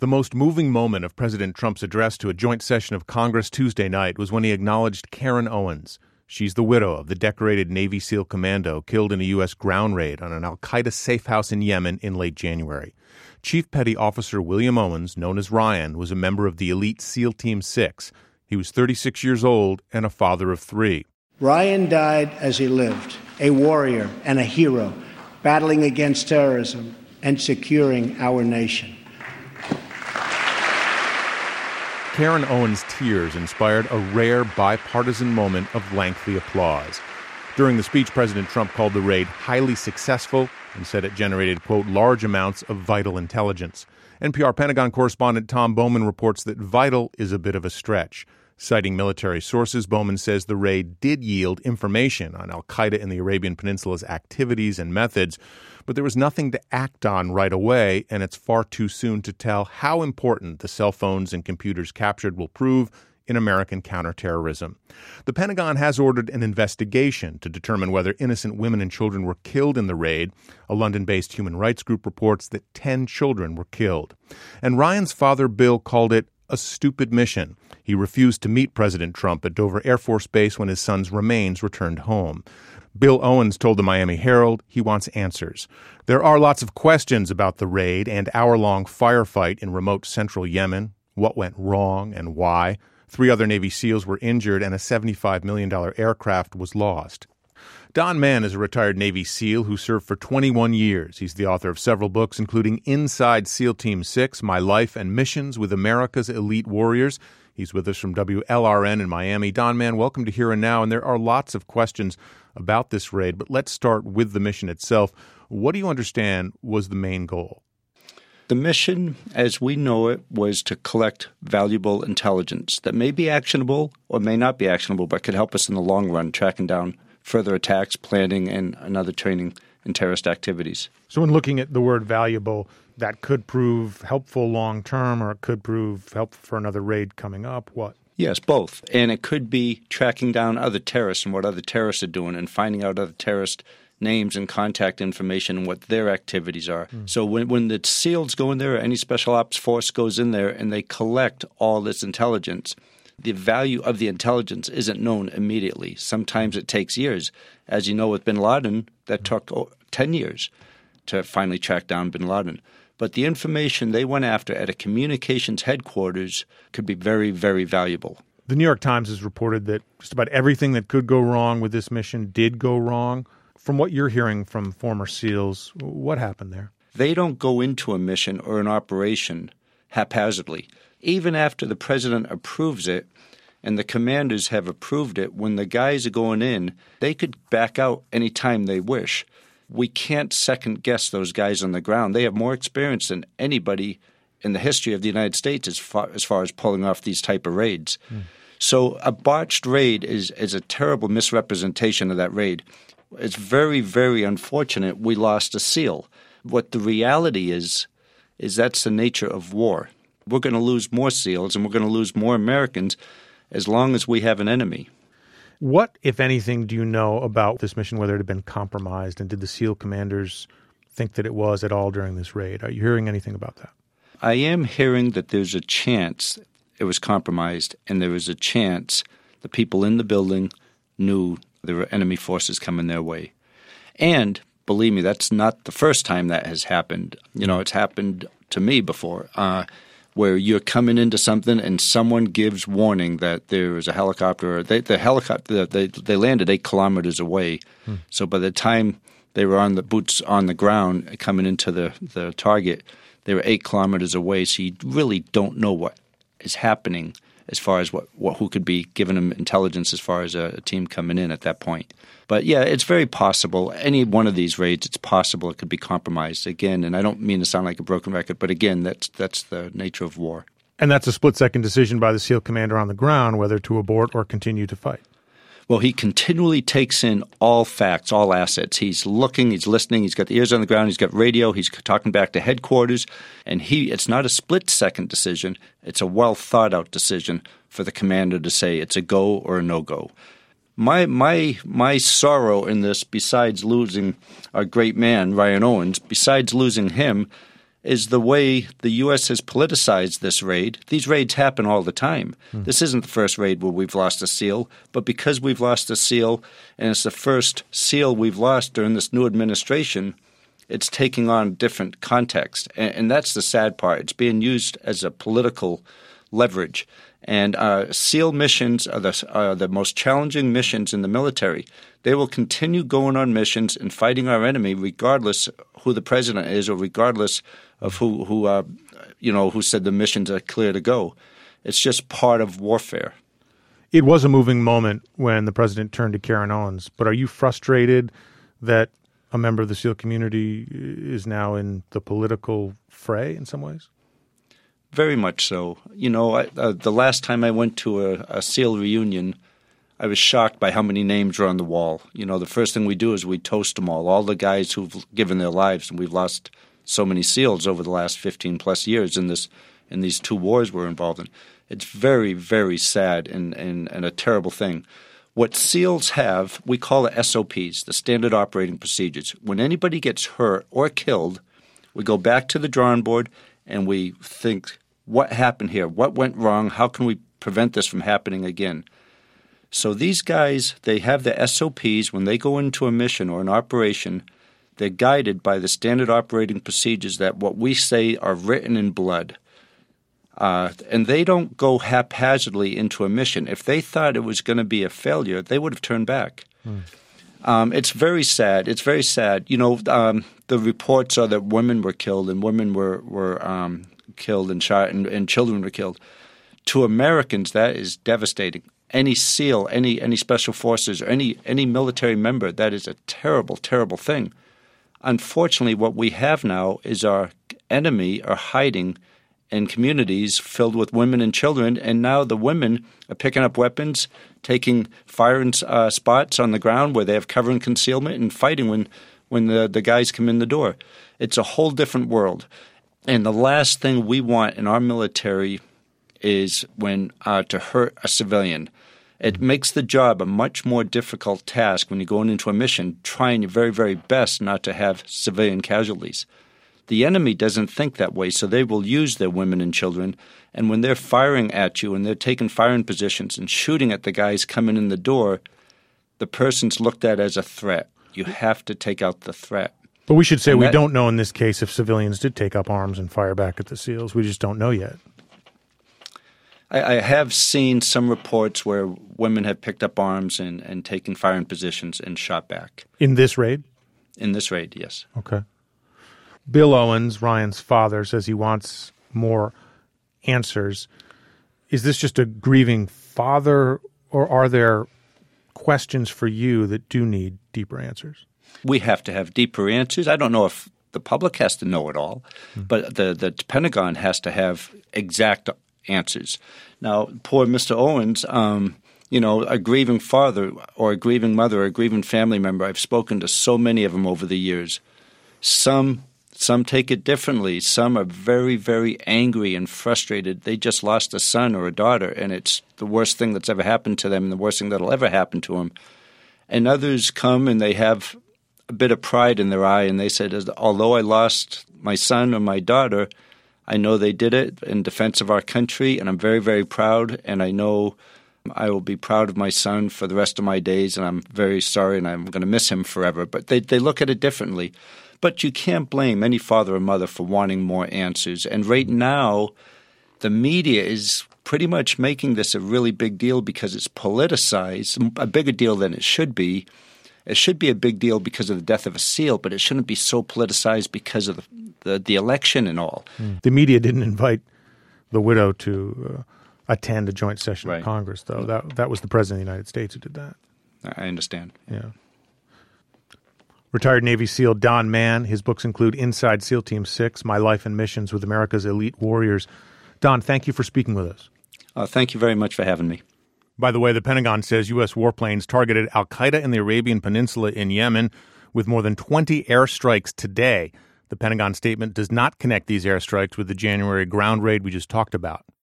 The most moving moment of President Trump's address to a joint session of Congress Tuesday night was when he acknowledged Karen Owens. She's the widow of the decorated Navy SEAL commando killed in a U.S. ground raid on an al-Qaeda safe house in Yemen in late January. Chief Petty Officer William Owens, known as Ryan, was a member of the elite SEAL Team 6. He was 36 years old and a father of 3. Ryan died as he lived, a warrior and a hero, battling against terrorism and securing our nation. Karen Owens' tears inspired a rare bipartisan moment of lengthy applause. During the speech, President Trump called the raid highly successful and said it generated, quote, large amounts of vital intelligence. NPR Pentagon correspondent Tom Bowman reports that vital is a bit of a stretch. Citing military sources, Bowman says the raid did yield information on al-Qaeda in the Arabian Peninsula's activities and methods, but there was nothing to act on right away, and it's far too soon to tell how important the cell phones and computers captured will prove in American counterterrorism. The Pentagon has ordered an investigation to determine whether innocent women and children were killed in the raid. A London-based human rights group reports that 10 children were killed. And Ryan's father, Bill, called it a stupid mission. He refused to meet President Trump at Dover Air Force Base when his son's remains returned home. Bill Owens told the Miami Herald he wants answers. There are lots of questions about the raid and hour-long firefight in remote central Yemen, what went wrong and why. 3 other Navy SEALs were injured and a $75 million aircraft was lost. Don Mann is a retired Navy SEAL who served for 21 years. He's the author of several books, including Inside SEAL Team 6, My Life and Missions with America's Elite Warriors. He's with us from WLRN in Miami. Don Mann, welcome to Here and Now. And there are lots of questions about this raid, but let's start with the mission itself. What do you understand was the main goal? The mission, as we know it, was to collect valuable intelligence that may be actionable or may not be actionable, but could help us in the long run, tracking down further attacks, planning, and other training in terrorist activities. So when looking at the word valuable, that could prove helpful long-term, or it could prove helpful for another raid coming up. What? Yes, both. And it could be tracking down other terrorists and what other terrorists are doing and finding out other terrorist names and contact information and what their activities are. So when the SEALs go in there or any special ops force goes in there and they collect all this intelligence, the value of the intelligence isn't known immediately. Sometimes it takes years. As you know, with bin Laden, that took 10 years to finally track down bin Laden. But the information they went after at a communications headquarters could be very, very valuable. The New York Times has reported that just about everything that could go wrong with this mission did go wrong. From what you're hearing from former SEALs, what happened there? They don't go into a mission or an operation haphazardly. Even after the president approves it and the commanders have approved it, when the guys are going in, they could back out anytime they wish. We can't second-guess those guys on the ground. They have more experience than anybody in the history of the United States as far as pulling off these type of raids. So a botched raid is a terrible misrepresentation of that raid. It's very, very unfortunate we lost a SEAL. What the reality is that's the nature of war. We're going to lose more SEALs and we're going to lose more Americans as long as we have an enemy. What, if anything, do you know about this mission, whether it had been compromised, and did the SEAL commanders think that it was at all during this raid? Are you hearing anything about that? I am hearing that there's a chance it was compromised, and there was a chance the people in the building knew there were enemy forces coming their way. And, believe me, that's not the first time that has happened. You know, it's happened to me before, where you're coming into something and someone gives warning that there is a helicopter. They landed 8 kilometers away. So by the time they were on the boots on the ground coming into the target, they were 8 kilometers away. So you really don't know what is happening as far as who could be giving them intelligence as far as a team coming in at that point. But yeah, it's very possible. Any one of these raids, it's possible it could be compromised again. And I don't mean to sound like a broken record, but again, that's the nature of war. And that's a split-second decision by the SEAL commander on the ground whether to abort or continue to fight. Well, he continually takes in all facts, all assets. He's looking, he's listening, he's got the ears on the ground, he's got radio, he's talking back to headquarters, and it's not a split-second decision. It's a well-thought-out decision for the commander to say it's a go or a no-go. My sorrow in this, besides losing a great man, Ryan Owens, besides losing him, is the way the U.S. has politicized this raid. These raids happen all the time. This isn't the first raid where we've lost a SEAL, but because we've lost a SEAL, and it's the first SEAL we've lost during this new administration, it's taking on different context. And that's the sad part. It's being used as a political leverage. And SEAL missions are the most challenging missions in the military. They will continue going on missions and fighting our enemy regardless who the president is or regardless of who said the missions are clear to go. It's just part of warfare. It was a moving moment when the president turned to Karen Owens, but are you frustrated that a member of the SEAL community is now in the political fray in some ways? Very much so. The last time I went to a SEAL reunion, I was shocked by how many names were on the wall. The first thing we do is we toast them all the guys who've given their lives, and we've lost so many SEALs over the last 15-plus years in these two wars we're involved in. It's very, very sad and a terrible thing. What SEALs have, we call it SOPs, the Standard Operating Procedures. When anybody gets hurt or killed, we go back to the drawing board and we think, what happened here? What went wrong? How can we prevent this from happening again? So these guys, they have the SOPs. When they go into a mission or an operation, they're guided by the Standard Operating Procedures that what we say are written in blood. And they don't go haphazardly into a mission. If they thought it was going to be a failure, they would have turned back. It's very sad. It's very sad. The reports are that women were killed and women were killed and shot and children were killed. To Americans, that is devastating. Any SEAL, any special forces, or any military member, that is a terrible, terrible thing. Unfortunately, what we have now is our enemy are hiding in communities filled with women and children, and now the women are picking up weapons, taking firing spots on the ground where they have cover and concealment, and fighting when the guys come in the door. It's a whole different world. And the last thing we want in our military is to hurt a civilian. It makes the job a much more difficult task when you're going into a mission, trying your very, very best not to have civilian casualties. The enemy doesn't think that way, so they will use their women and children. And when they're firing at you and they're taking firing positions and shooting at the guys coming in the door, the person's looked at as a threat. You have to take out the threat. But we should say we don't know in this case if civilians did take up arms and fire back at the SEALs. We just don't know yet. I have seen some reports where women have picked up arms and taken firing positions and shot back. In this raid? In this raid, yes. Okay. Bill Owens, Ryan's father, says he wants more answers. Is this just a grieving father, or are there questions for you that do need deeper answers? We have to have deeper answers. I don't know if the public has to know it all, but the Pentagon has to have exact answers. Now, poor Mr. Owens, a grieving father or a grieving mother or a grieving family member, I've spoken to so many of them over the years. Some take it differently. Some are very, very angry and frustrated. They just lost a son or a daughter, and it's the worst thing that's ever happened to them and the worst thing that'll ever happen to them. And others come and they have a bit of pride in their eye, and they said, although I lost my son or my daughter, I know they did it in defense of our country, and I'm very, very proud, and I know I will be proud of my son for the rest of my days, and I'm very sorry, and I'm going to miss him forever. But they look at it differently. But you can't blame any father or mother for wanting more answers. And right now, the media is pretty much making this a really big deal because it's politicized, a bigger deal than it should be. It should be a big deal because of the death of a SEAL, but it shouldn't be so politicized because of the election and all. The media didn't invite the widow to attend a joint session of Congress, though. That was the President of the United States who did that. I understand. Yeah. Retired Navy SEAL Don Mann. His books include Inside SEAL Team 6, My Life and Missions with America's Elite Warriors. Don, thank you for speaking with us. Thank you very much for having me. By the way, the Pentagon says U.S. warplanes targeted al-Qaeda in the Arabian Peninsula in Yemen with more than 20 airstrikes today. The Pentagon statement does not connect these airstrikes with the January ground raid we just talked about.